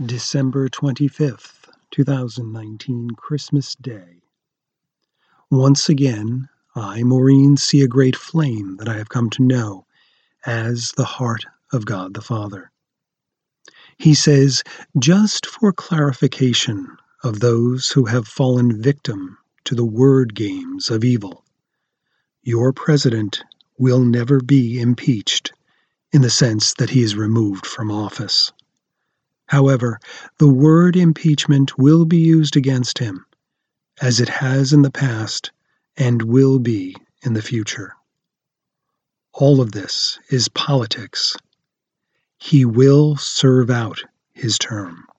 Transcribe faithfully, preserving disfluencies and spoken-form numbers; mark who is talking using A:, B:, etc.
A: December twenty-fifth, two thousand nineteen, Christmas Day. Once again, I, Maureen, see a great flame that I have come to know as the heart of God the Father. He says, just for clarification of those who have fallen victim to the word games of evil, your president will never be impeached in the sense that he is removed from office. However, the word impeachment will be used against him, as it has in the past and will be in the future. All of this is politics. He will serve out his term.